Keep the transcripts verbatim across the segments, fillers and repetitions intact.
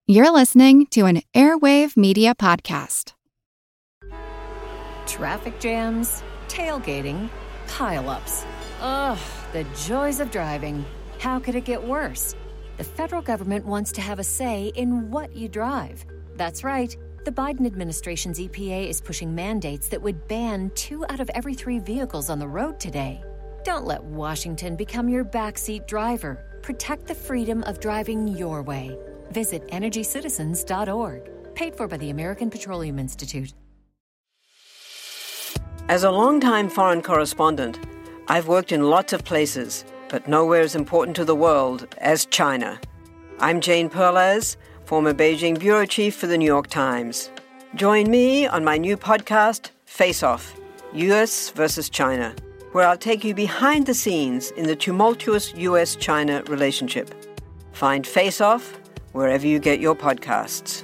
You're listening to an Airwave Media Podcast. Traffic jams, tailgating, pile-ups. Ugh, the joys of driving. How could it get worse? The federal government wants to have a say in what you drive. That's right. The Biden administration's E P A is pushing mandates that would ban two out of every three vehicles on the road today. Don't let Washington become your backseat driver. Protect the freedom of driving your way. Visit energy citizens dot org. Paid for by the American Petroleum Institute. As a longtime foreign correspondent, I've worked in lots of places, but nowhere as important to the world as China. I'm Jane Perlez, former Beijing bureau chief for the New York Times. Join me on my new podcast, Face Off, U S versus China, where I'll take you behind the scenes in the tumultuous U S China relationship. Find Face Off wherever you get your podcasts.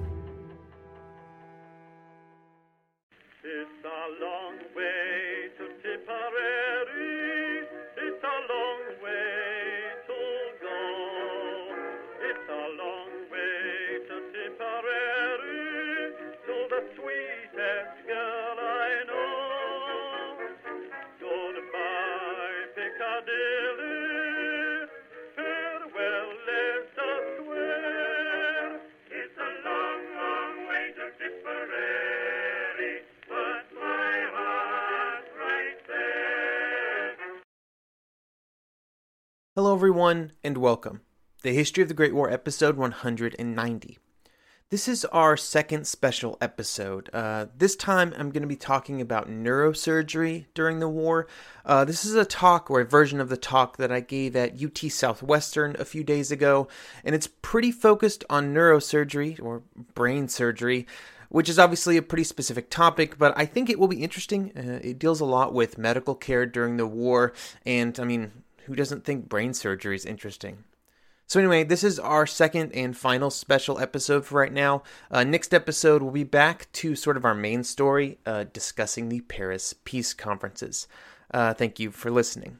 It's a long way to Tipperary. It's a long way to go. It's a long way to Tipperary, to the sweetest girl I know. Goodbye, Piccadilly. Farewell, Leicester Square. It's a long, long way to Tipperary, but my heart's right there. Hello everyone, and welcome. The History of the Great War, episode one hundred ninety. This is our second special episode. Uh, this time I'm going to be talking about neurosurgery during the war. Uh, this is a talk, or a version of the talk that I gave at U T Southwestern a few days ago, and it's pretty focused on neurosurgery, or brain surgery, which is obviously a pretty specific topic, but I think it will be interesting. Uh, it deals a lot with medical care during the war, and I mean, who doesn't think brain surgery is interesting? So anyway, this is our second and final special episode for right now. Uh, next episode, we'll be back to sort of our main story, uh, discussing the Paris Peace Conferences. Uh, thank you for listening.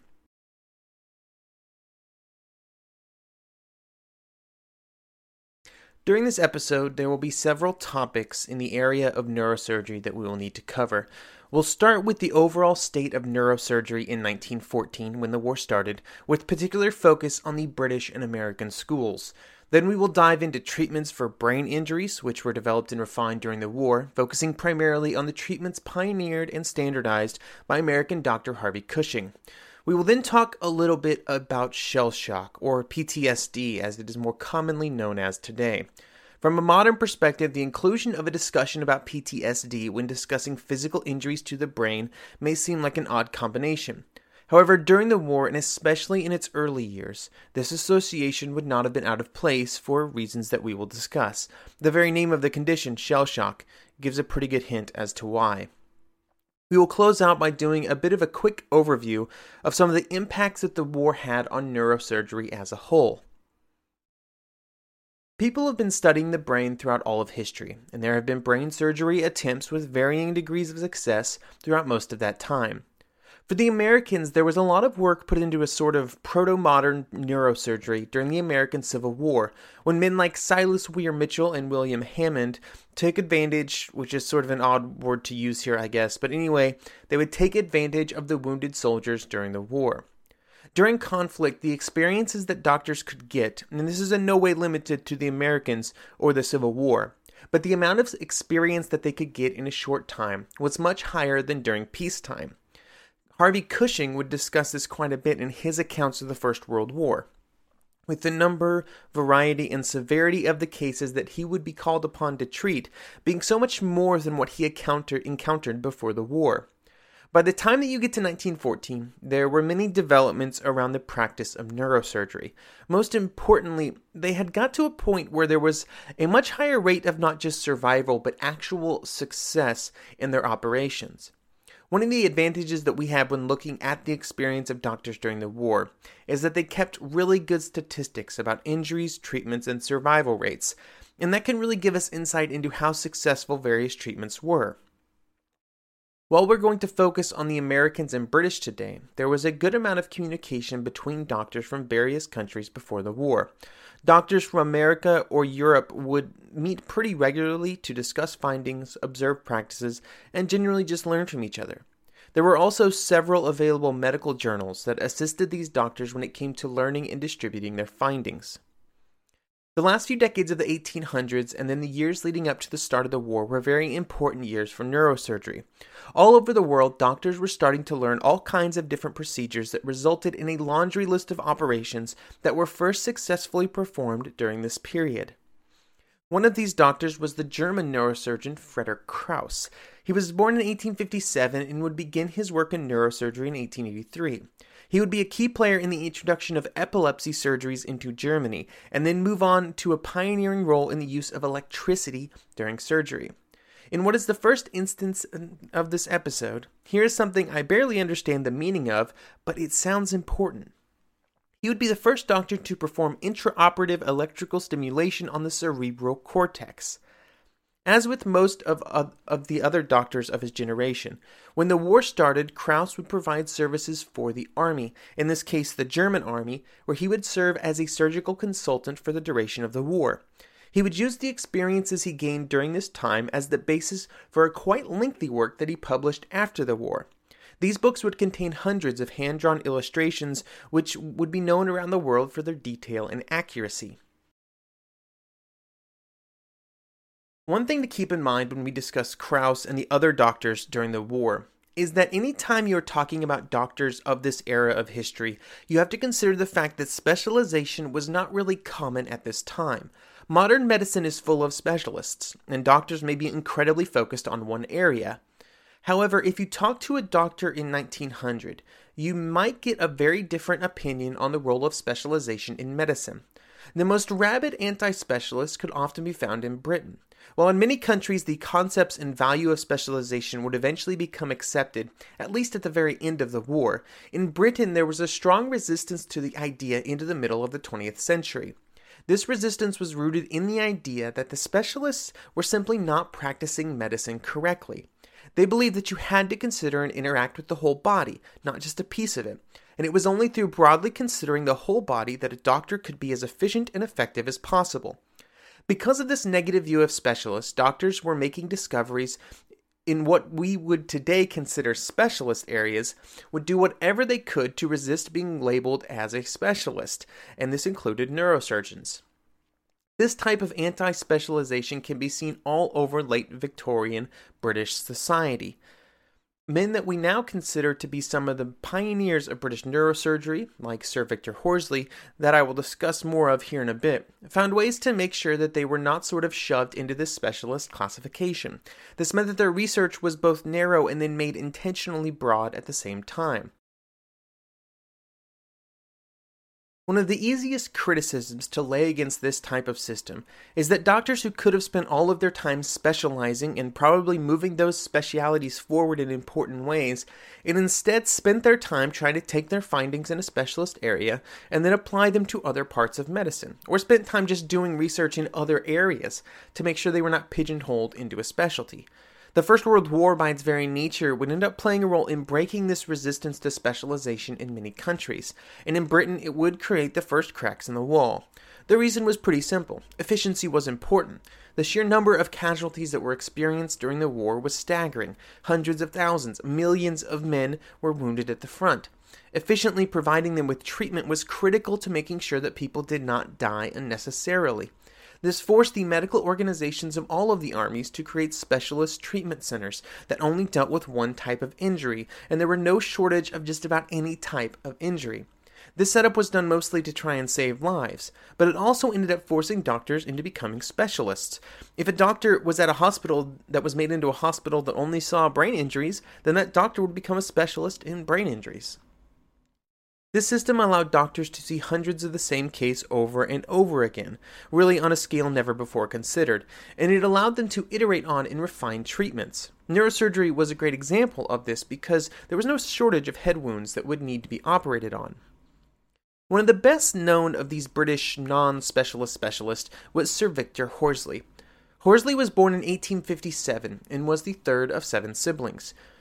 During this episode, there will be several topics in the area of neurosurgery that we will need to cover. We'll start with the overall state of neurosurgery in nineteen fourteen, when the war started, with particular focus on the British and American schools. Then we will dive into treatments for brain injuries, which were developed and refined during the war, focusing primarily on the treatments pioneered and standardized by American Doctor Harvey Cushing. We will then talk a little bit about shell shock, or P T S D as it is more commonly known as today. From a modern perspective, the inclusion of a discussion about P T S D when discussing physical injuries to the brain may seem like an odd combination. However, during the war, and especially in its early years, this association would not have been out of place for reasons that we will discuss. The very name of the condition, shell shock, gives a pretty good hint as to why. We will close out by doing a bit of a quick overview of some of the impacts that the war had on neurosurgery as a whole. People have been studying the brain throughout all of history, and there have been brain surgery attempts with varying degrees of success throughout most of that time. For the Americans, there was a lot of work put into a sort of proto-modern neurosurgery during the American Civil War, when men like Silas Weir Mitchell and William Hammond took advantage, which is sort of an odd word to use here, I guess, but anyway, they would take advantage of the wounded soldiers during the war. During conflict, the experiences that doctors could get, and this is in no way limited to the Americans or the Civil War, but the amount of experience that they could get in a short time was much higher than during peacetime. Harvey Cushing would discuss this quite a bit in his accounts of the First World War, with the number, variety, and severity of the cases that he would be called upon to treat being so much more than what he encounter- encountered before the war. By the time that you get to nineteen fourteen, there were many developments around the practice of neurosurgery. Most importantly, they had got to a point where there was a much higher rate of not just survival, but actual success in their operations. One of the advantages that we have when looking at the experience of doctors during the war is that they kept really good statistics about injuries, treatments, and survival rates, and that can really give us insight into how successful various treatments were. While we're going to focus on the Americans and British today, there was a good amount of communication between doctors from various countries before the war. Doctors from America or Europe would meet pretty regularly to discuss findings, observe practices, and generally just learn from each other. There were also several available medical journals that assisted these doctors when it came to learning and distributing their findings. The last few decades of the eighteen hundreds and then the years leading up to the start of the war were very important years for neurosurgery. All over the world, doctors were starting to learn all kinds of different procedures that resulted in a laundry list of operations that were first successfully performed during this period. One of these doctors was the German neurosurgeon Frederick Krauss. He was born in eighteen fifty-seven and would begin his work in neurosurgery in eighteen eighty-three. He would be a key player in the introduction of epilepsy surgeries into Germany, and then move on to a pioneering role in the use of electricity during surgery. In what is the first instance of this episode, here is something I barely understand the meaning of, but it sounds important. He would be the first doctor to perform intraoperative electrical stimulation on the cerebral cortex. As with most of, of, of the other doctors of his generation, when the war started, Krauss would provide services for the army, in this case the German army, where he would serve as a surgical consultant for the duration of the war. He would use the experiences he gained during this time as the basis for a quite lengthy work that he published after the war. These books would contain hundreds of hand-drawn illustrations, which would be known around the world for their detail and accuracy. One thing to keep in mind when we discuss Krauss and the other doctors during the war is that any time you're talking about doctors of this era of history, you have to consider the fact that specialization was not really common at this time. Modern medicine is full of specialists, and doctors may be incredibly focused on one area. However, if you talk to a doctor in nineteen hundred, you might get a very different opinion on the role of specialization in medicine. The most rabid anti-specialists could often be found in Britain. While in many countries the concepts and value of specialization would eventually become accepted, at least at the very end of the war, in Britain there was a strong resistance to the idea into the middle of the twentieth century. This resistance was rooted in the idea that the specialists were simply not practicing medicine correctly. They believed that you had to consider and interact with the whole body, not just a piece of it. And it was only through broadly considering the whole body that a doctor could be as efficient and effective as possible. Because of this negative view of specialists, doctors were making discoveries in what we would today consider specialist areas, would do whatever they could to resist being labeled as a specialist, and this included neurosurgeons. This type of anti-specialization can be seen all over late Victorian British society. Men that we now consider to be some of the pioneers of British neurosurgery, like Sir Victor Horsley, that I will discuss more of here in a bit, found ways to make sure that they were not sort of shoved into this specialist classification. This meant that their research was both narrow and then made intentionally broad at the same time. One of the easiest criticisms to lay against this type of system is that doctors who could have spent all of their time specializing and probably moving those specialities forward in important ways, and instead spent their time trying to take their findings in a specialist area and then apply them to other parts of medicine, or spent time just doing research in other areas to make sure they were not pigeonholed into a specialty. The First World War, by its very nature, would end up playing a role in breaking this resistance to specialization in many countries, and in Britain it would create the first cracks in the wall. The reason was pretty simple. Efficiency was important. The sheer number of casualties that were experienced during the war was staggering. Hundreds of thousands, millions of men were wounded at the front. Efficiently providing them with treatment was critical to making sure that people did not die unnecessarily. This forced the medical organizations of all of the armies to create specialist treatment centers that only dealt with one type of injury, and there were no shortage of just about any type of injury. This setup was done mostly to try and save lives, but it also ended up forcing doctors into becoming specialists. If a doctor was at a hospital that was made into a hospital that only saw brain injuries, then that doctor would become a specialist in brain injuries. This system allowed doctors to see hundreds of the same case over and over again, really on a scale never before considered, and it allowed them to iterate on and refine treatments. Neurosurgery was a great example of this because there was no shortage of head wounds that would need to be operated on. One of the best known of these British non-specialist specialists was Sir Victor Horsley. Horsley was born in eighteen fifty-seven and was the third of seven siblings.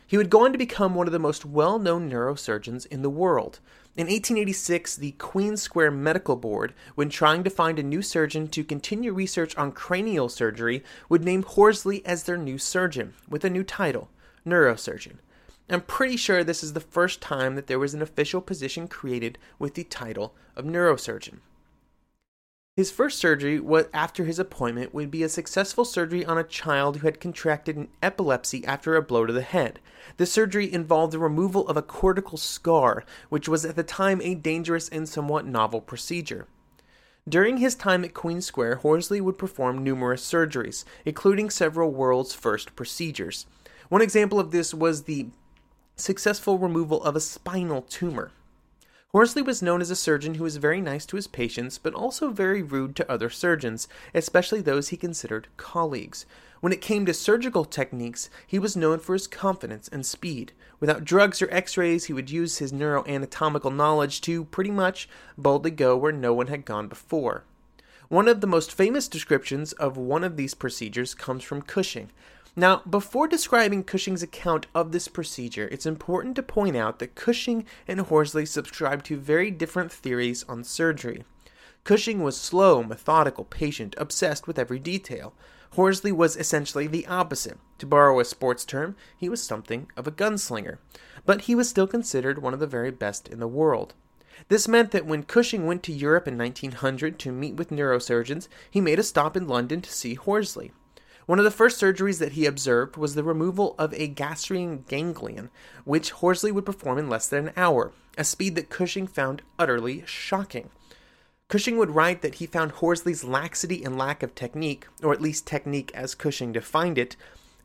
He would go on to become one of the most well-known neurosurgeons in the world. In eighteen eighty-six, the Queen Square Medical Board, when trying to find a new surgeon to continue research on cranial surgery, would name Horsley as their new surgeon, with a new title, neurosurgeon. I'm pretty sure this is the first time that there was an official position created with the title of neurosurgeon. His first surgery was after his appointment would be a successful surgery on a child who had contracted an epilepsy after a blow to the head. The surgery involved the removal of a cortical scar, which was at the time a dangerous and somewhat novel procedure. During his time at Queen Square, Horsley would perform numerous surgeries, including several world's first procedures. One example of this was the successful removal of a spinal tumor. Horsley was known as a surgeon who was very nice to his patients, but also very rude to other surgeons, especially those he considered colleagues. When it came to surgical techniques, he was known for his confidence and speed. Without drugs or x-rays, he would use his neuroanatomical knowledge to pretty much boldly go where no one had gone before. One of the most famous descriptions of one of these procedures comes from Cushing. Now, before describing Cushing's account of this procedure, it's important to point out that Cushing and Horsley subscribed to very different theories on surgery. Cushing was slow, methodical, patient, obsessed with every detail. Horsley was essentially the opposite. To borrow a sports term, he was something of a gunslinger. But he was still considered one of the very best in the world. This meant that when Cushing went to Europe in nineteen hundred to meet with neurosurgeons, he made a stop in London to see Horsley. One of the first surgeries that he observed was the removal of a gastrine ganglion, which Horsley would perform in less than an hour, a speed that Cushing found utterly shocking. Cushing would write that he found Horsley's laxity and lack of technique, or at least technique as Cushing defined it,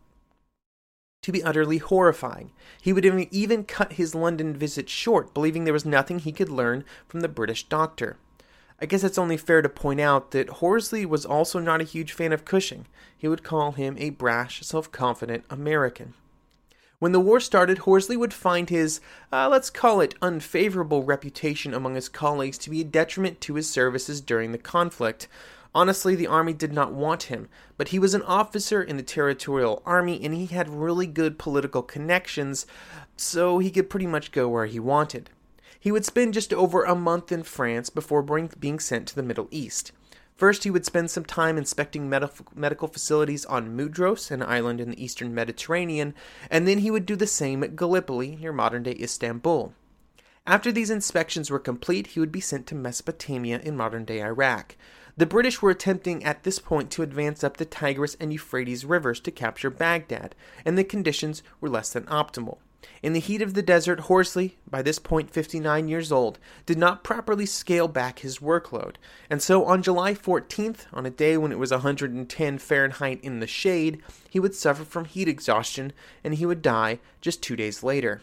to be utterly horrifying. He would even cut his London visit short, believing there was nothing he could learn from the British doctor. I guess it's only fair to point out that Horsley was also not a huge fan of Cushing. He would call him a brash, self-confident American. When the war started, Horsley would find his, uh, let's call it, unfavorable reputation among his colleagues to be a detriment to his services during the conflict. Honestly, the army did not want him, but he was an officer in the Territorial Army and he had really good political connections, so he could pretty much go where he wanted. He would spend just over a month in France before being sent to the Middle East. First, he would spend some time inspecting med- medical facilities on Mudros, an island in the eastern Mediterranean, and then he would do the same at Gallipoli, near modern-day Istanbul. After these inspections were complete, he would be sent to Mesopotamia in modern-day Iraq. The British were attempting at this point to advance up the Tigris and Euphrates rivers to capture Baghdad, and the conditions were less than optimal. In the heat of the desert, Horsley, by this point fifty-nine years old, did not properly scale back his workload, and so on July fourteenth, on a day when it was one hundred ten Fahrenheit in the shade, he would suffer from heat exhaustion, and he would die just two days later.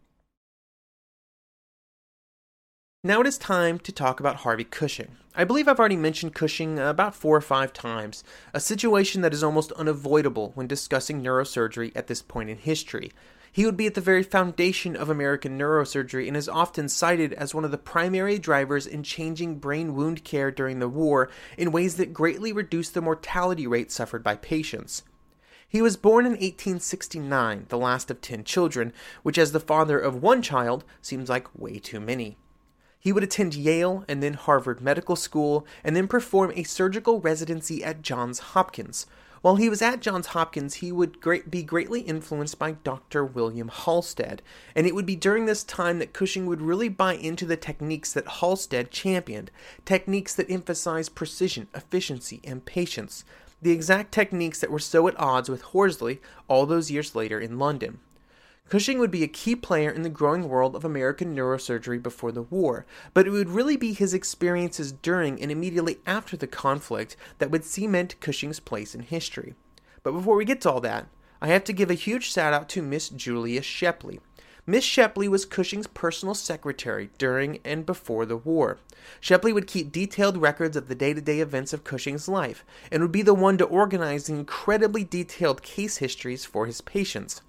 Now it is time to talk about Harvey Cushing. I believe I've already mentioned Cushing about four or five times, a situation that is almost unavoidable when discussing neurosurgery at this point in history. He would be at the very foundation of American neurosurgery and is often cited as one of the primary drivers in changing brain wound care during the war in ways that greatly reduced the mortality rate suffered by patients. He was born in eighteen sixty-nine, the last of ten children, which as the father of one child seems like way too many. He would attend Yale and then Harvard Medical School and then perform a surgical residency at Johns Hopkins. While he was at Johns Hopkins, he would great, be greatly influenced by Doctor William Halsted, and it would be during this time that Cushing would really buy into the techniques that Halsted championed, techniques that emphasize precision, efficiency, and patience, the exact techniques that were so at odds with Horsley all those years later in London. Cushing would be a key player in the growing world of American neurosurgery before the war, but it would really be his experiences during and immediately after the conflict that would cement Cushing's place in history. But before we get to all that, I have to give a huge shout out to Miss Julia Shepley. Miss Shepley was Cushing's personal secretary during and before the war. Shepley would keep detailed records of the day-to-day events of Cushing's life, and would be the one to organize the incredibly detailed case histories for his patients.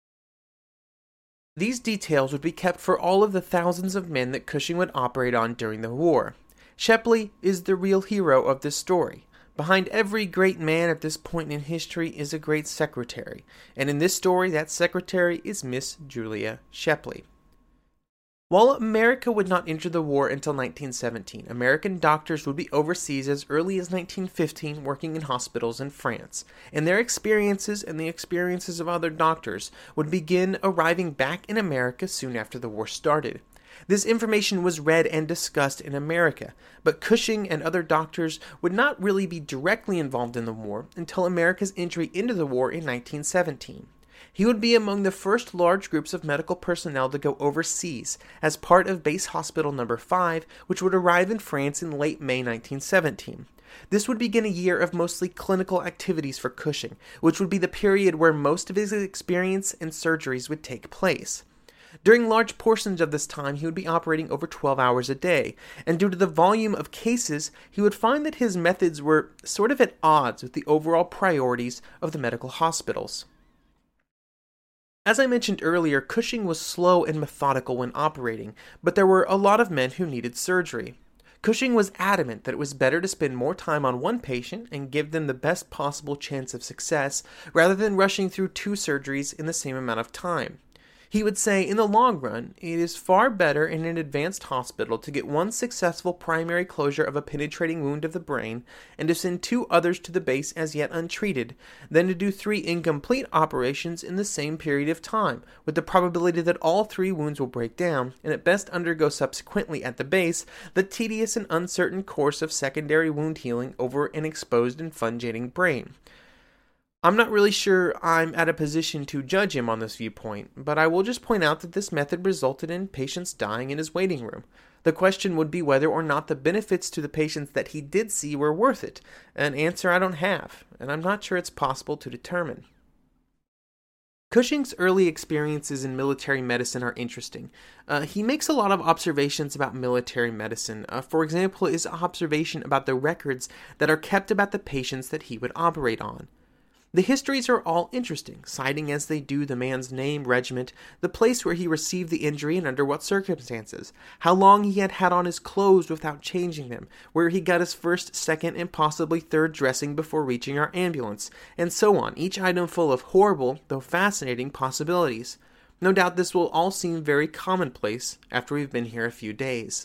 These details would be kept for all of the thousands of men that Cushing would operate on during the war. Shepley is the real hero of this story, Behind every great man at this point in history is a great secretary, and in this story, that secretary is Miss Julia Shepley. While America would not enter the war until nineteen seventeen, American doctors would be overseas as early as nineteen fifteen working in hospitals in France, and their experiences and the experiences of other doctors would begin arriving back in America soon after the war started. This information was read and discussed in America, but Cushing and other doctors would not really be directly involved in the war until America's entry into the war in nineteen seventeen. He would be among the first large groups of medical personnel to go overseas as part of Base Hospital Number five, which would arrive in France in late May nineteen seventeen. This would begin a year of mostly clinical activities for Cushing, which would be the period where most of his experience and surgeries would take place. During large portions of this time, he would be operating over twelve hours a day, and due to the volume of cases, he would find that his methods were sort of at odds with the overall priorities of the medical hospitals. As I mentioned earlier, Cushing was slow and methodical when operating, but there were a lot of men who needed surgery. Cushing was adamant that it was better to spend more time on one patient and give them the best possible chance of success, rather than rushing through two surgeries in the same amount of time. He would say, in the long run, it is far better in an advanced hospital to get one successful primary closure of a penetrating wound of the brain and to send two others to the base as yet untreated, than to do three incomplete operations in the same period of time, with the probability that all three wounds will break down, and at best undergo subsequently at the base the tedious and uncertain course of secondary wound healing over an exposed and fungating brain. I'm not really sure I'm at a position to judge him on this viewpoint, but I will just point out that this method resulted in patients dying in his waiting room. The question would be whether or not the benefits to the patients that he did see were worth it, an answer I don't have, and I'm not sure it's possible to determine. Cushing's early experiences in military medicine are interesting. Uh, he makes a lot of observations about military medicine. Uh, for example, his observation about the records that are kept about the patients that he would operate on. The histories are all interesting, citing as they do the man's name, regiment, the place where he received the injury and under what circumstances, how long he had had on his clothes without changing them, where he got his first, second, and possibly third dressing before reaching our ambulance, and so on, each item full of horrible, though fascinating, possibilities. No doubt this will all seem very commonplace after we've been here a few days.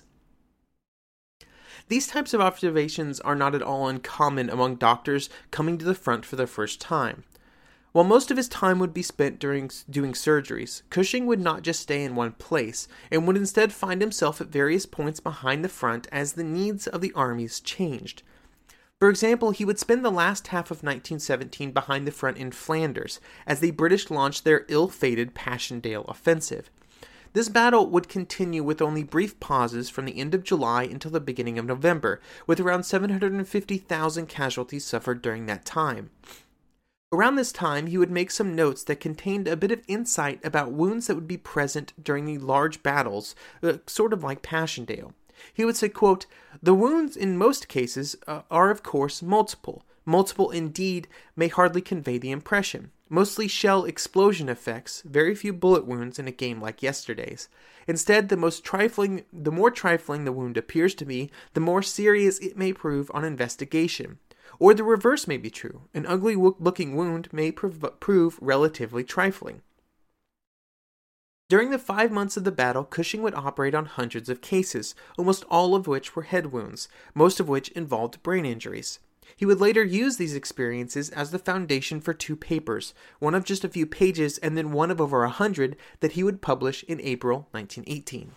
These types of observations are not at all uncommon among doctors coming to the front for the first time. While most of his time would be spent during doing surgeries, Cushing would not just stay in one place, and would instead find himself at various points behind the front as the needs of the armies changed. For example, he would spend the last half of nineteen seventeen behind the front in Flanders, as the British launched their ill-fated Passchendaele offensive. This battle would continue with only brief pauses from the end of July until the beginning of November, with around seven hundred fifty thousand casualties suffered during that time. Around this time, he would make some notes that contained a bit of insight about wounds that would be present during the large battles, uh, sort of like Passchendaele. He would say, quote, "The wounds in most cases uh, are of course multiple. Multiple indeed may hardly convey the impression. Mostly shell explosion effects, very few bullet wounds in a game like yesterday's. Instead, the most trifling, the more trifling the wound appears to be, the more serious it may prove on investigation. Or the reverse may be true. An ugly-looking wound may prov- prove relatively trifling." During the five months of the battle, Cushing would operate on hundreds of cases, almost all of which were head wounds, most of which involved brain injuries. He would later use these experiences as the foundation for two papers, one of just a few pages and then one of over a hundred that he would publish in April nineteen eighteen.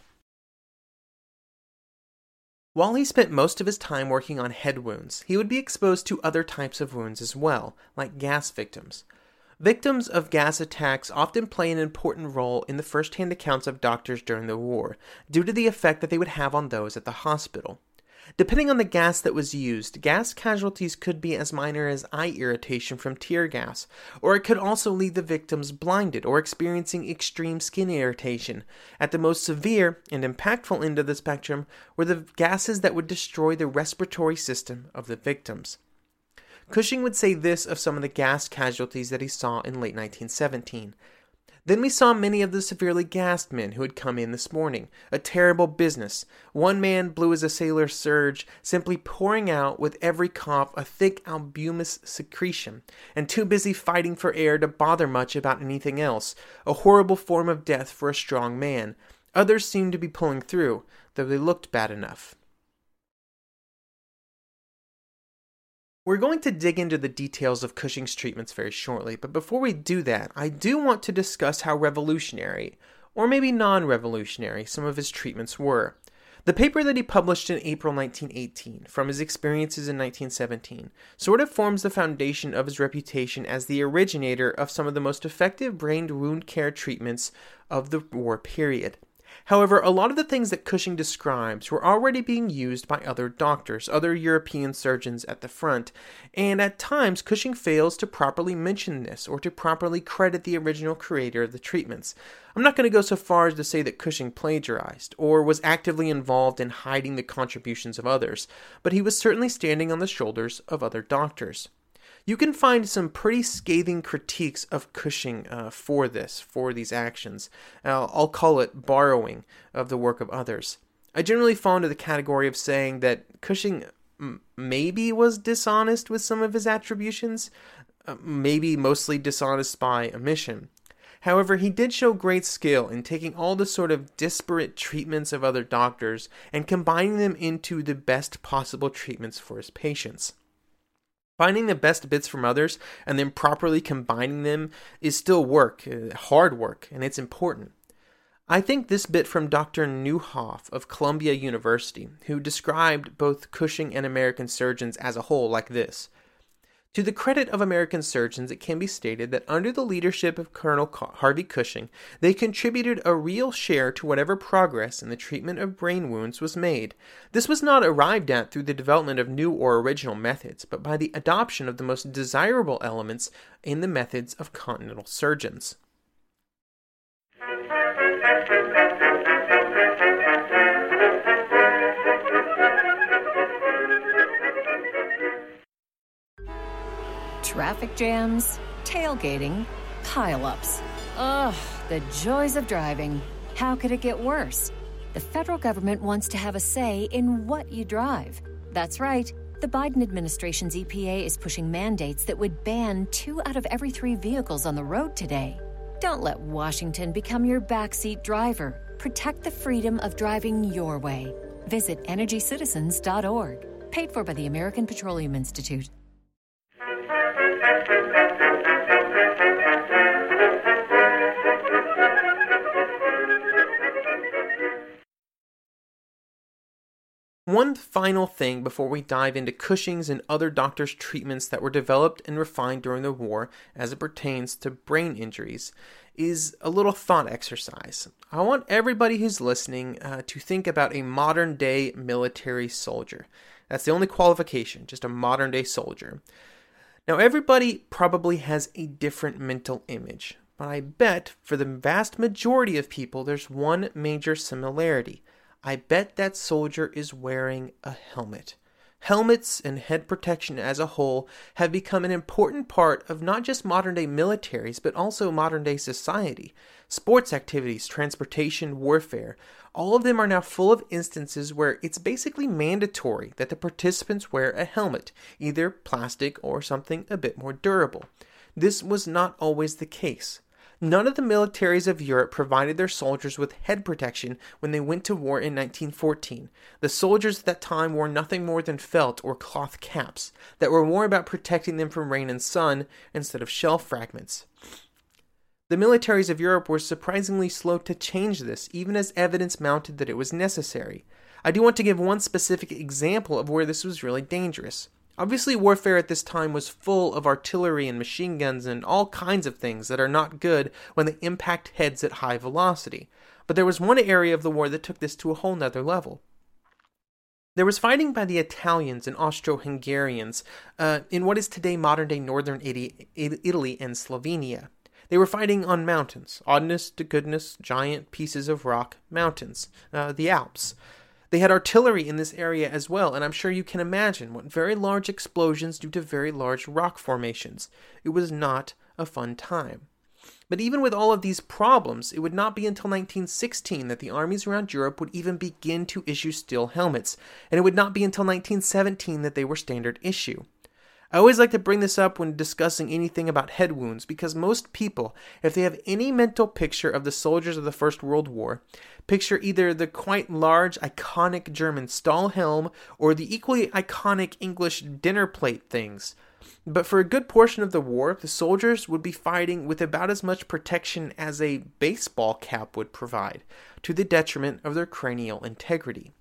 While he spent most of his time working on head wounds, he would be exposed to other types of wounds as well, like gas victims. Victims of gas attacks often play an important role in the first-hand accounts of doctors during the war, due to the effect that they would have on those at the hospital. Depending on the gas that was used, gas casualties could be as minor as eye irritation from tear gas, or it could also leave the victims blinded or experiencing extreme skin irritation. At the most severe and impactful end of the spectrum were the gases that would destroy the respiratory system of the victims. Cushing would say this of some of the gas casualties that he saw in late nineteen seventeen. Then we saw many of the severely gassed men who had come in this morning. A terrible business. One man blew as a sailor surge, simply pouring out with every cough a thick albuminous secretion, and too busy fighting for air to bother much about anything else. A horrible form of death for a strong man. Others seemed to be pulling through, though they looked bad enough. We're going to dig into the details of Cushing's treatments very shortly, but before we do that, I do want to discuss how revolutionary, or maybe non-revolutionary, some of his treatments were. The paper that he published in April nineteen eighteen, from his experiences in nineteen seventeen, sort of forms the foundation of his reputation as the originator of some of the most effective brain wound care treatments of the war period. However, a lot of the things that Cushing describes were already being used by other doctors, other European surgeons at the front, and at times Cushing fails to properly mention this or to properly credit the original creator of the treatments. I'm not going to go so far as to say that Cushing plagiarized or was actively involved in hiding the contributions of others, but he was certainly standing on the shoulders of other doctors. You can find some pretty scathing critiques of Cushing uh, for this, for these actions. Uh, I'll call it borrowing of the work of others. I generally fall into the category of saying that Cushing m- maybe was dishonest with some of his attributions, uh, maybe mostly dishonest by omission. However, he did show great skill in taking all the sort of disparate treatments of other doctors and combining them into the best possible treatments for his patients. Finding the best bits from others and then properly combining them is still work, hard work, and it's important. I think this bit from Doctor Neuhoff of Columbia University, who described both Cushing and American surgeons as a whole like this. To the credit of American surgeons, it can be stated that under the leadership of Colonel Harvey Cushing, they contributed a real share to whatever progress in the treatment of brain wounds was made. This was not arrived at through the development of new or original methods, but by the adoption of the most desirable elements in the methods of continental surgeons. Traffic jams, tailgating, pile-ups. Ugh, the joys of driving. How could it get worse? The federal government wants to have a say in what you drive. That's right. The Biden administration's E P A is pushing mandates that would ban two out of every three vehicles on the road today. Don't let Washington become your backseat driver. Protect the freedom of driving your way. Visit energy citizens dot org. Paid for by the American Petroleum Institute. One final thing before we dive into Cushing's and other doctors' treatments that were developed and refined during the war as it pertains to brain injuries is a little thought exercise. I want everybody who's listening uh, to think about a modern-day military soldier. That's the only qualification, just a modern-day soldier. Now, everybody probably has a different mental image, but I bet for the vast majority of people there's one major similarity. I bet that soldier is wearing a helmet. Helmets and head protection as a whole have become an important part of not just modern-day militaries, but also modern-day society. Sports activities, transportation, warfare, all of them are now full of instances where it's basically mandatory that the participants wear a helmet, either plastic or something a bit more durable. This was not always the case. None of the militaries of Europe provided their soldiers with head protection when they went to war in nineteen fourteen. The soldiers at that time wore nothing more than felt or cloth caps that were more about protecting them from rain and sun instead of shell fragments. The militaries of Europe were surprisingly slow to change this, even as evidence mounted that it was necessary. I do want to give one specific example of where this was really dangerous. Obviously, warfare at this time was full of artillery and machine guns and all kinds of things that are not good when they impact heads at high velocity. But there was one area of the war that took this to a whole nother level. There was fighting by the Italians and Austro-Hungarians uh, in what is today modern-day northern Italy and Slovenia. They were fighting on mountains, oddness to goodness, giant pieces of rock mountains, uh, the Alps. They had artillery in this area as well, and I'm sure you can imagine what very large explosions due to very large rock formations. It was not a fun time. But even with all of these problems, it would not be until nineteen sixteen that the armies around Europe would even begin to issue steel helmets, and it would not be until nineteen seventeen that they were standard issue. I always like to bring this up when discussing anything about head wounds, because most people, if they have any mental picture of the soldiers of the First World War, picture either the quite large, iconic German Stahlhelm or the equally iconic English dinner plate things. But for a good portion of the war, the soldiers would be fighting with about as much protection as a baseball cap would provide, to the detriment of their cranial integrity.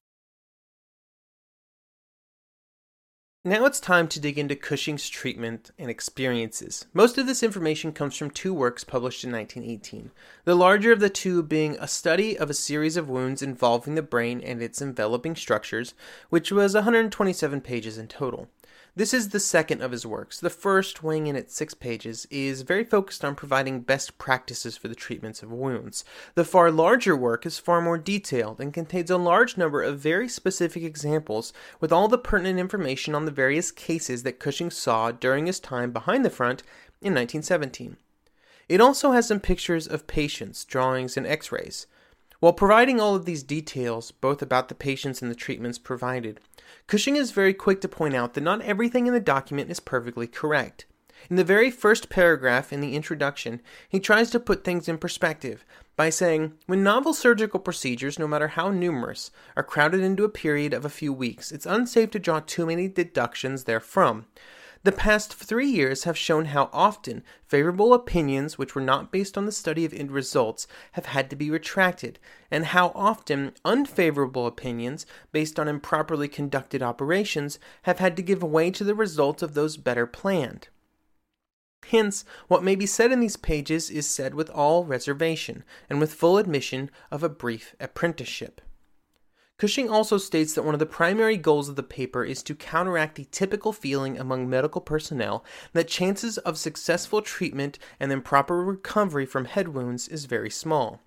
Now it's time to dig into Cushing's treatment and experiences. Most of this information comes from two works published in nineteen eighteen, the larger of the two being a study of a series of wounds involving the brain and its enveloping structures, which was one hundred twenty-seven pages in total. This is the second of his works. The first, weighing in at six pages, is very focused on providing best practices for the treatments of wounds. The far larger work is far more detailed and contains a large number of very specific examples with all the pertinent information on the various cases that Cushing saw during his time behind the front in nineteen seventeen. It also has some pictures of patients, drawings, and x-rays. While providing all of these details, both about the patients and the treatments provided, Cushing is very quick to point out that not everything in the document is perfectly correct. In the very first paragraph in the introduction, he tries to put things in perspective by saying, when novel surgical procedures, no matter how numerous, are crowded into a period of a few weeks, it's unsafe to draw too many deductions therefrom. The past three years have shown how often favorable opinions which were not based on the study of end results have had to be retracted, and how often unfavorable opinions based on improperly conducted operations have had to give way to the results of those better planned. Hence, what may be said in these pages is said with all reservation, and with full admission of a brief apprenticeship. Cushing also states that one of the primary goals of the paper is to counteract the typical feeling among medical personnel that chances of successful treatment and then proper recovery from head wounds is very small.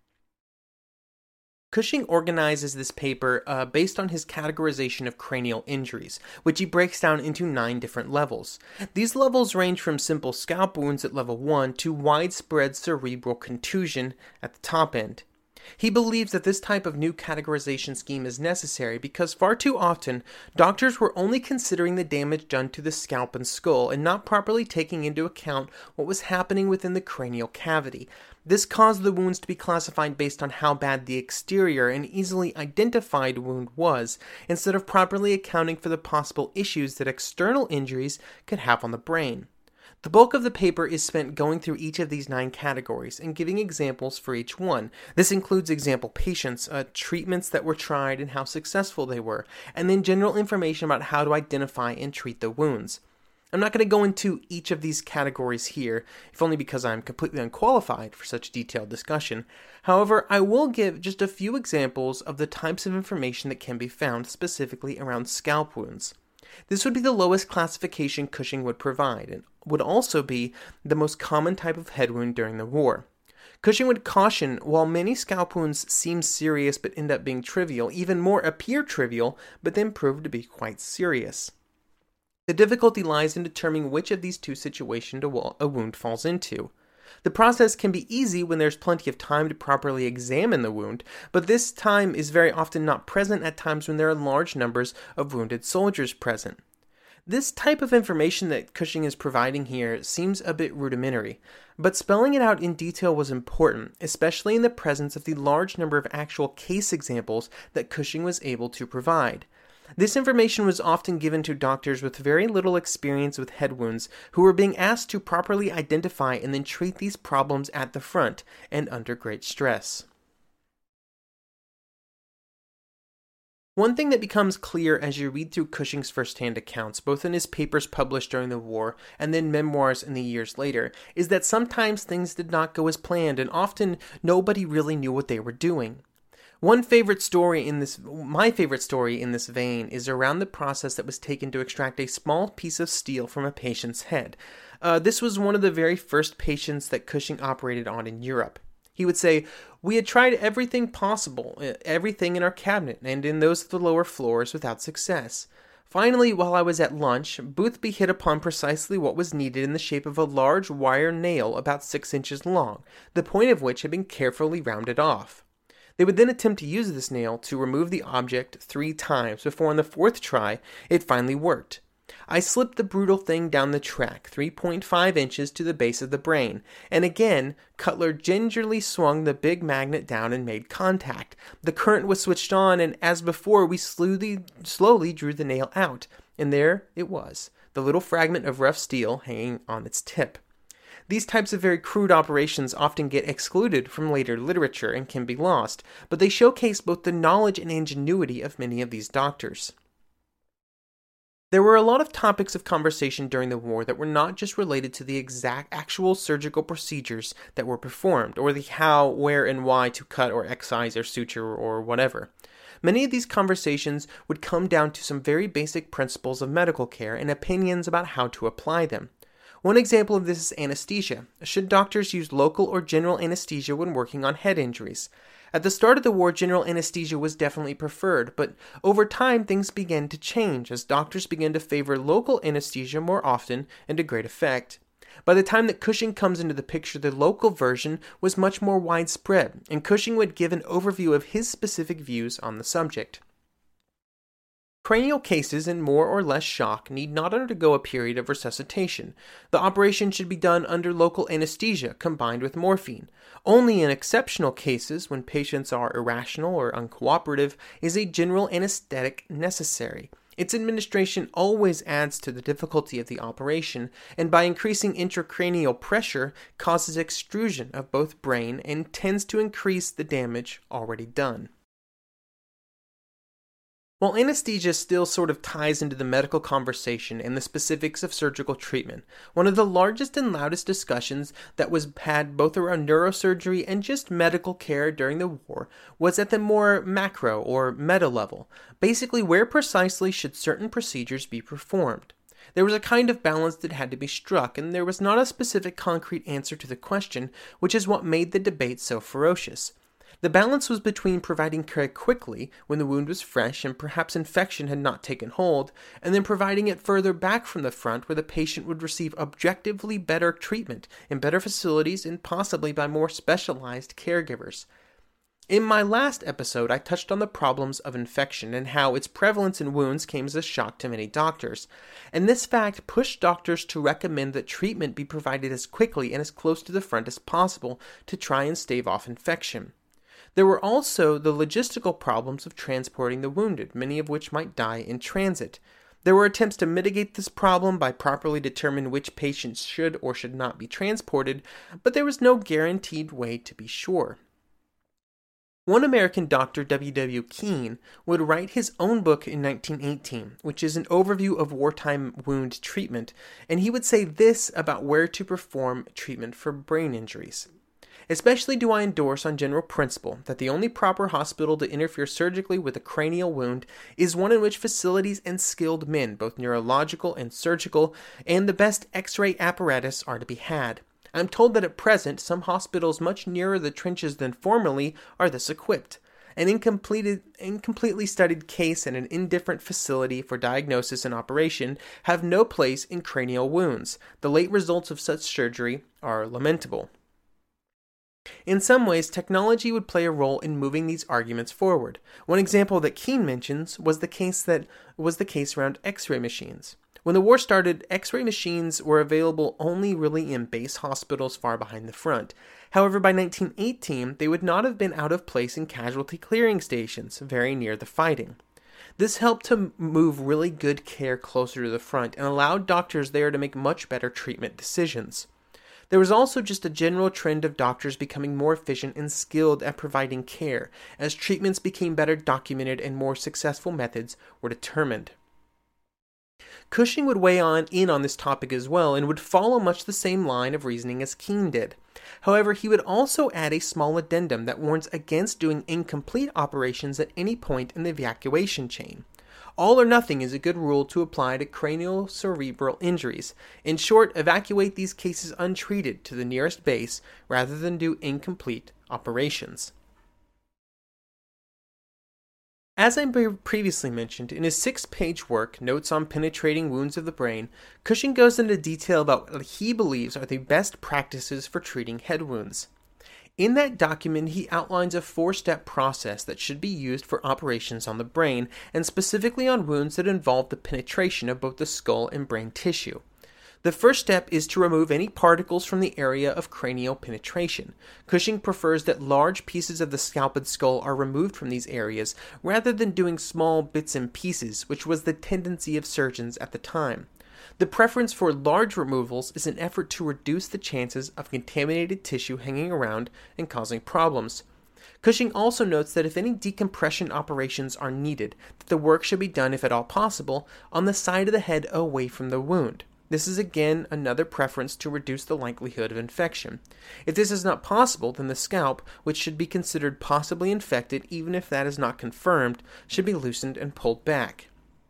Cushing organizes this paper uh, based on his categorization of cranial injuries, which he breaks down into nine different levels. These levels range from simple scalp wounds at level one to widespread cerebral contusion at the top end. He believes that this type of new categorization scheme is necessary because far too often, doctors were only considering the damage done to the scalp and skull and not properly taking into account what was happening within the cranial cavity. This caused the wounds to be classified based on how bad the exterior and easily identified wound was, instead of properly accounting for the possible issues that external injuries could have on the brain. The bulk of the paper is spent going through each of these nine categories and giving examples for each one. This includes example patients, uh, treatments that were tried and how successful they were, and then general information about how to identify and treat the wounds. I'm not going to go into each of these categories here, if only because I'm completely unqualified for such detailed discussion. However, I will give just a few examples of the types of information that can be found specifically around scalp wounds. This would be the lowest classification Cushing would provide, and would also be the most common type of head wound during the war. Cushing would caution, while many scalp wounds seem serious but end up being trivial, even more appear trivial but then prove to be quite serious. The difficulty lies in determining which of these two situations a wound falls into. The process can be easy when there's plenty of time to properly examine the wound, but this time is very often not present at times when there are large numbers of wounded soldiers present. This type of information that Cushing is providing here seems a bit rudimentary, but spelling it out in detail was important, especially in the presence of the large number of actual case examples that Cushing was able to provide. This information was often given to doctors with very little experience with head wounds who were being asked to properly identify and then treat these problems at the front and under great stress. One thing that becomes clear as you read through Cushing's first-hand accounts, both in his papers published during the war and then memoirs in the years later, is that sometimes things did not go as planned and often nobody really knew what they were doing. One favorite story in this, my favorite story in this vein is around the process that was taken to extract a small piece of steel from a patient's head. Uh, this was one of the very first patients that Cushing operated on in Europe. He would say, "We had tried everything possible, everything in our cabinet and in those of the lower floors without success. Finally, while I was at lunch, Boothby hit upon precisely what was needed in the shape of a large wire nail about six inches long, the point of which had been carefully rounded off. They would then attempt to use this nail to remove the object three times before on the fourth try it finally worked. I slipped the brutal thing down the track, three point five inches to the base of the brain, and again, Cutler gingerly swung the big magnet down and made contact. The current was switched on, and as before, we slowly, slowly drew the nail out, and there it was, the little fragment of rough steel hanging on its tip. These types of very crude operations often get excluded from later literature and can be lost, but they showcase both the knowledge and ingenuity of many of these doctors. There were a lot of topics of conversation during the war that were not just related to the exact actual surgical procedures that were performed, or the how, where, and why to cut or excise or suture or whatever. Many of these conversations would come down to some very basic principles of medical care and opinions about how to apply them. One example of this is anesthesia. Should doctors use local or general anesthesia when working on head injuries? At the start of the war, general anesthesia was definitely preferred, but over time things began to change as doctors began to favor local anesthesia more often and to great effect. By the time that Cushing comes into the picture, the local version was much more widespread, and Cushing would give an overview of his specific views on the subject. Cranial cases in more or less shock need not undergo a period of resuscitation. The operation should be done under local anesthesia combined with morphine. Only in exceptional cases, when patients are irrational or uncooperative, is a general anesthetic necessary. Its administration always adds to the difficulty of the operation, and by increasing intracranial pressure, causes extrusion of both brain and tends to increase the damage already done. While anesthesia still sort of ties into the medical conversation and the specifics of surgical treatment, one of the largest and loudest discussions that was had both around neurosurgery and just medical care during the war was at the more macro or meta level, basically where precisely should certain procedures be performed. There was a kind of balance that had to be struck, and there was not a specific concrete answer to the question, which is what made the debate so ferocious. The balance was between providing care quickly when the wound was fresh and perhaps infection had not taken hold, and then providing it further back from the front where the patient would receive objectively better treatment in better facilities and possibly by more specialized caregivers. In my last episode, I touched on the problems of infection and how its prevalence in wounds came as a shock to many doctors, and this fact pushed doctors to recommend that treatment be provided as quickly and as close to the front as possible to try and stave off infection. There were also the logistical problems of transporting the wounded, many of which might die in transit. There were attempts to mitigate this problem by properly determining which patients should or should not be transported, but there was no guaranteed way to be sure. One American doctor, W W Keene, would write his own book in nineteen eighteen, which is an overview of wartime wound treatment, and he would say this about where to perform treatment for brain injuries. Especially do I endorse on general principle that the only proper hospital to interfere surgically with a cranial wound is one in which facilities and skilled men, both neurological and surgical, and the best X-ray apparatus are to be had. I'm told that at present, some hospitals much nearer the trenches than formerly are thus equipped. An incompleted, incompletely studied case and an indifferent facility for diagnosis and operation have no place in cranial wounds. The late results of such surgery are lamentable. In some ways, technology would play a role in moving these arguments forward. One example that Keene mentions was the case that was the case around X-ray machines. When the war started, X-ray machines were available only really in base hospitals far behind the front. However, by nineteen eighteen, they would not have been out of place in casualty clearing stations very near the fighting. This helped to move really good care closer to the front and allowed doctors there to make much better treatment decisions. There was also just a general trend of doctors becoming more efficient and skilled at providing care, as treatments became better documented and more successful methods were determined. Cushing would weigh on in on this topic as well and would follow much the same line of reasoning as Keene did. However, he would also add a small addendum that warns against doing incomplete operations at any point in the evacuation chain. All or nothing is a good rule to apply to cranial cerebral injuries. In short, evacuate these cases untreated to the nearest base rather than do incomplete operations. As I previously mentioned, in his six-page work, Notes on Penetrating Wounds of the Brain, Cushing goes into detail about what he believes are the best practices for treating head wounds. In that document, he outlines a four-step process that should be used for operations on the brain, and specifically on wounds that involve the penetration of both the skull and brain tissue. The first step is to remove any particles from the area of cranial penetration. Cushing prefers that large pieces of the scalp and skull are removed from these areas rather than doing small bits and pieces, which was the tendency of surgeons at the time. The preference for large removals is an effort to reduce the chances of contaminated tissue hanging around and causing problems. Cushing also notes that if any decompression operations are needed, that the work should be done, if at all possible, on the side of the head away from the wound. This is again another preference to reduce the likelihood of infection. If this is not possible, then the scalp, which should be considered possibly infected even if that is not confirmed, should be loosened and pulled back.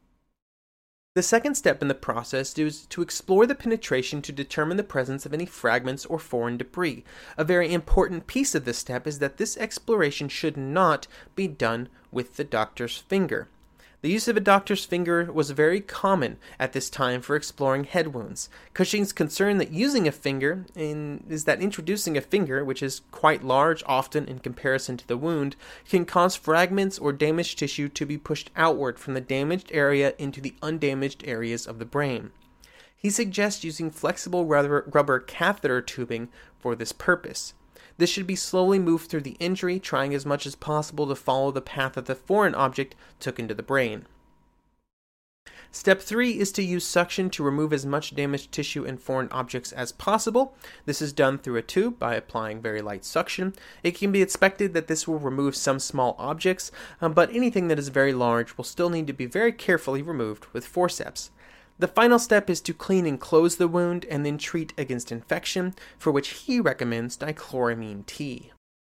The second step in the process is to explore the penetration to determine the presence of any fragments or foreign debris. A very important piece of this step is that this exploration should not be done with the doctor's finger. The use of a doctor's finger was very common at this time for exploring head wounds. Cushing's concern that using a finger in, is that introducing a finger, which is quite large often in comparison to the wound, can cause fragments or damaged tissue to be pushed outward from the damaged area into the undamaged areas of the brain. He suggests using flexible rubber, rubber catheter tubing for this purpose. This should be slowly moved through the injury, trying as much as possible to follow the path that the foreign object took into the brain. Step three is to use suction to remove as much damaged tissue and foreign objects as possible. This is done through a tube by applying very light suction. It can be expected that this will remove some small objects, um, but anything that is very large will still need to be very carefully removed with forceps. The final step is to clean and close the wound and then treat against infection, for which he recommends dichloramine T.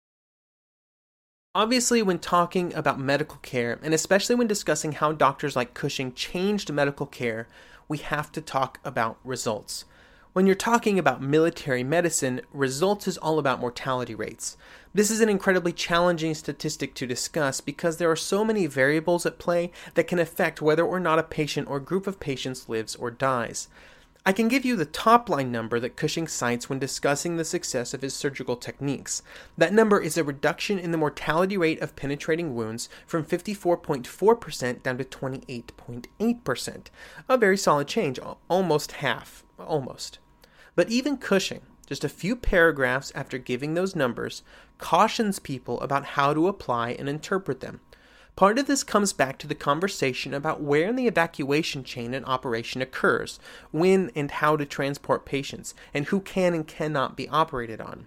Obviously, when talking about medical care, and especially when discussing how doctors like Cushing changed medical care, we have to talk about results. When you're talking about military medicine, results is all about mortality rates. This is an incredibly challenging statistic to discuss because there are so many variables at play that can affect whether or not a patient or group of patients lives or dies. I can give you the top-line number that Cushing cites when discussing the success of his surgical techniques. That number is a reduction in the mortality rate of penetrating wounds from fifty-four point four percent down to twenty-eight point eight percent. A very solid change, almost half, almost. But even Cushing, just a few paragraphs after giving those numbers, cautions people about how to apply and interpret them. Part of this comes back to the conversation about where in the evacuation chain an operation occurs, when and how to transport patients, and who can and cannot be operated on.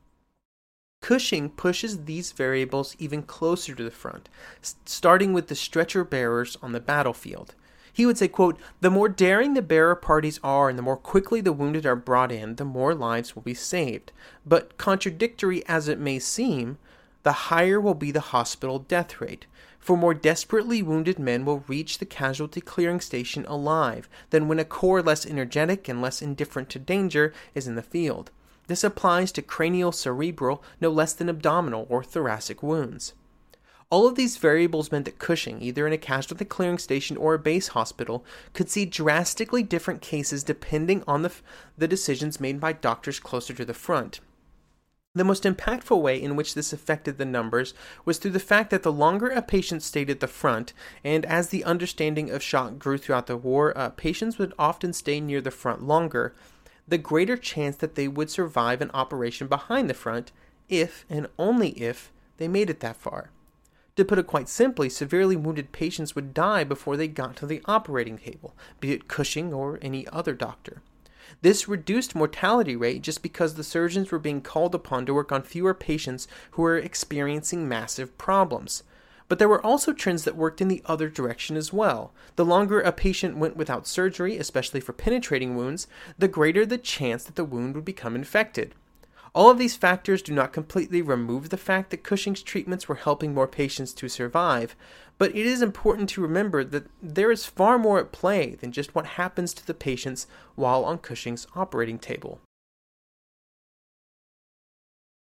Cushing pushes these variables even closer to the front, starting with the stretcher bearers on the battlefield. He would say, quote, "The more daring the bearer parties are and the more quickly the wounded are brought in, the more lives will be saved. But contradictory as it may seem, the higher will be the hospital death rate. For more desperately wounded men will reach the casualty clearing station alive than when a corps less energetic and less indifferent to danger is in the field. This applies to cranial cerebral no less than abdominal or thoracic wounds." All of these variables meant that Cushing, either in a casualty clearing station or a base hospital, could see drastically different cases depending on the, the decisions made by doctors closer to the front. The most impactful way in which this affected the numbers was through the fact that the longer a patient stayed at the front, and as the understanding of shock grew throughout the war, uh, patients would often stay near the front longer, the greater chance that they would survive an operation behind the front, if and only if they made it that far. To put it quite simply, severely wounded patients would die before they got to the operating table, be it Cushing or any other doctor. This reduced mortality rate just because the surgeons were being called upon to work on fewer patients who were experiencing massive problems. But there were also trends that worked in the other direction as well. The longer a patient went without surgery, especially for penetrating wounds, the greater the chance that the wound would become infected. All of these factors do not completely remove the fact that Cushing's treatments were helping more patients to survive, but it is important to remember that there is far more at play than just what happens to the patients while on Cushing's operating table.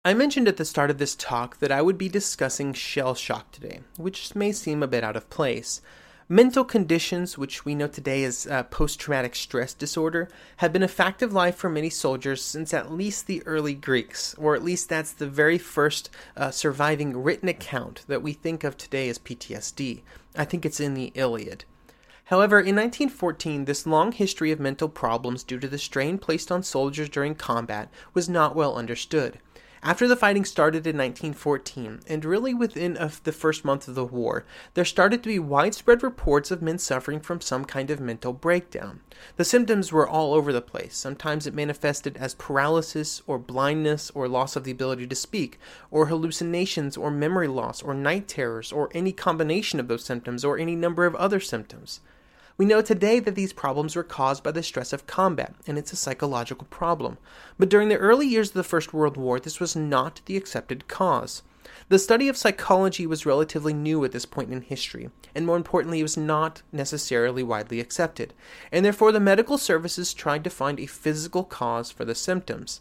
I mentioned at the start of this talk that I would be discussing shell shock today, which may seem a bit out of place. Mental conditions, which we know today as uh, post-traumatic stress disorder, have been a fact of life for many soldiers since at least the early Greeks, or at least that's the very first uh, surviving written account that we think of today as P T S D. I think it's in the Iliad. However, in nineteen fourteen, this long history of mental problems due to the strain placed on soldiers during combat was not well understood. After the fighting started in nineteen fourteen, and really within of the first month of the war, there started to be widespread reports of men suffering from some kind of mental breakdown. The symptoms were all over the place. Sometimes it manifested as paralysis, or blindness, or loss of the ability to speak, or hallucinations, or memory loss, or night terrors, or any combination of those symptoms, or any number of other symptoms. We know today that these problems were caused by the stress of combat, and it's a psychological problem. But during the early years of the First World War, this was not the accepted cause. The study of psychology was relatively new at this point in history, and more importantly, it was not necessarily widely accepted, and therefore the medical services tried to find a physical cause for the symptoms.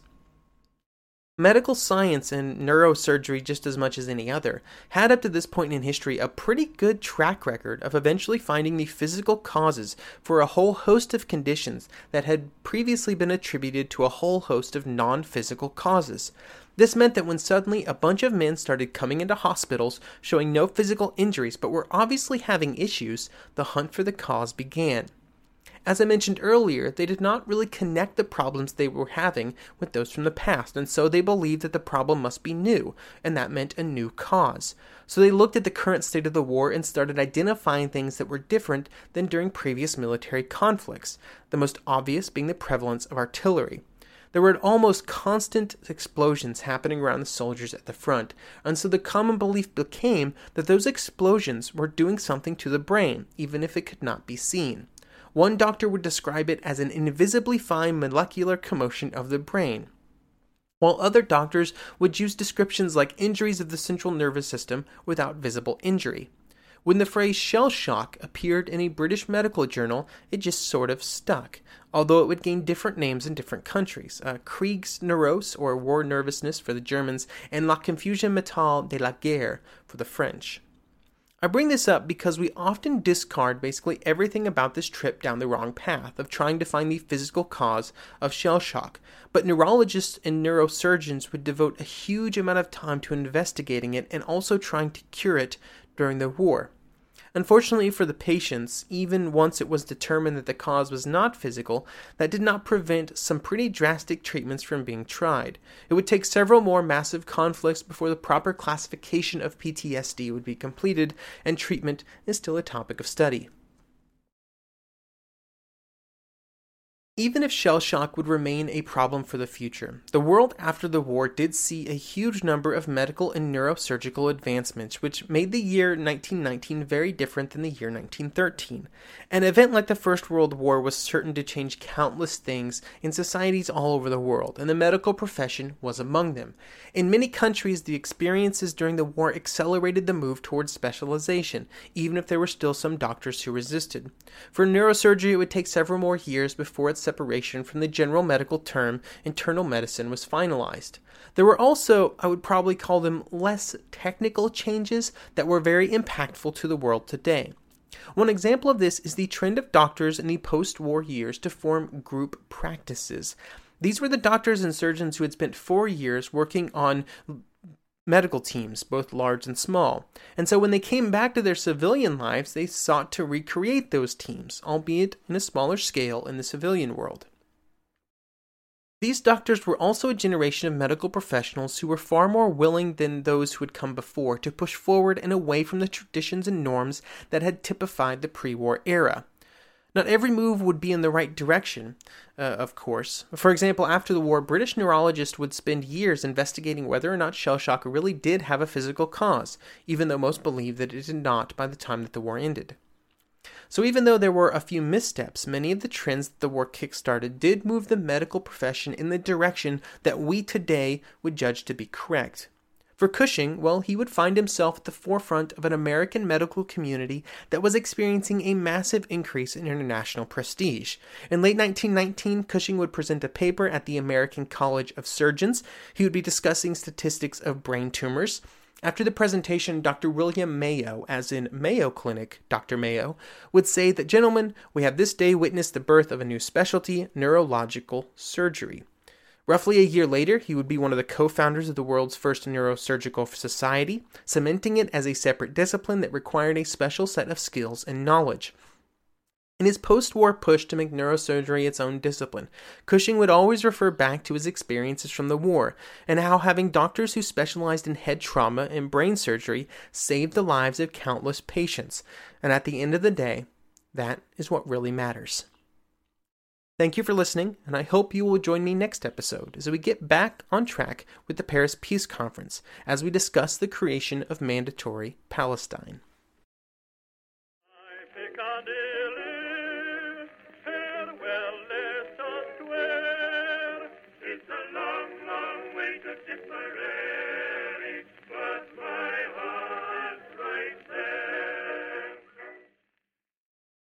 Medical science and neurosurgery, just as much as any other, had up to this point in history a pretty good track record of eventually finding the physical causes for a whole host of conditions that had previously been attributed to a whole host of non-physical causes. This meant that when suddenly a bunch of men started coming into hospitals showing no physical injuries but were obviously having issues, the hunt for the cause began. As I mentioned earlier, they did not really connect the problems they were having with those from the past, and so they believed that the problem must be new, and that meant a new cause. So they looked at the current state of the war and started identifying things that were different than during previous military conflicts, the most obvious being the prevalence of artillery. There were almost constant explosions happening around the soldiers at the front, and so the common belief became that those explosions were doing something to the brain, even if it could not be seen. One doctor would describe it as an invisibly fine molecular commotion of the brain, while other doctors would use descriptions like injuries of the central nervous system without visible injury. When the phrase shell shock appeared in a British medical journal, it just sort of stuck, although it would gain different names in different countries. Uh, Kriegsneurose, or war nervousness for the Germans, and La confusion mentale de la guerre for the French. I bring this up because we often discard basically everything about this trip down the wrong path of trying to find the physical cause of shell shock, but neurologists and neurosurgeons would devote a huge amount of time to investigating it and also trying to cure it during the war. Unfortunately for the patients, even once it was determined that the cause was not physical, that did not prevent some pretty drastic treatments from being tried. It would take several more massive conflicts before the proper classification of P T S D would be completed, and treatment is still a topic of study. Even if shell shock would remain a problem for the future, the world after the war did see a huge number of medical and neurosurgical advancements, which made the year nineteen nineteen very different than the year nineteen thirteen. An event like the First World War was certain to change countless things in societies all over the world, and the medical profession was among them. In many countries, the experiences during the war accelerated the move towards specialization, even if there were still some doctors who resisted. For neurosurgery, it would take several more years before its separation from the general medical term internal medicine was finalized. There were also, I would probably call them, less technical changes that were very impactful to the world today. One example of this is the trend of doctors in the post-war years to form group practices. These were the doctors and surgeons who had spent four years working on medical teams, both large and small. And so when they came back to their civilian lives, they sought to recreate those teams, albeit in a smaller scale in the civilian world. These doctors were also a generation of medical professionals who were far more willing than those who had come before to push forward and away from the traditions and norms that had typified the pre-war era. Not every move would be in the right direction, uh, of course. For example, after the war, British neurologists would spend years investigating whether or not shell shock really did have a physical cause, even though most believed that it did not by the time that the war ended. So even though there were a few missteps, many of the trends that the war kick-started did move the medical profession in the direction that we today would judge to be correct. For Cushing, well, he would find himself at the forefront of an American medical community that was experiencing a massive increase in international prestige. In late nineteen nineteen, Cushing would present a paper at the American College of Surgeons. He would be discussing statistics of brain tumors. After the presentation, Doctor William Mayo, as in Mayo Clinic, Doctor Mayo, would say that, "Gentlemen, we have this day witnessed the birth of a new specialty, neurological surgery." Roughly a year later, he would be one of the co-founders of the world's first neurosurgical society, cementing it as a separate discipline that required a special set of skills and knowledge. In his post-war push to make neurosurgery its own discipline, Cushing would always refer back to his experiences from the war and how having doctors who specialized in head trauma and brain surgery saved the lives of countless patients. And at the end of the day, that is what really matters. Thank you for listening, and I hope you will join me next episode as we get back on track with the Paris Peace Conference as we discuss the creation of mandatory Palestine.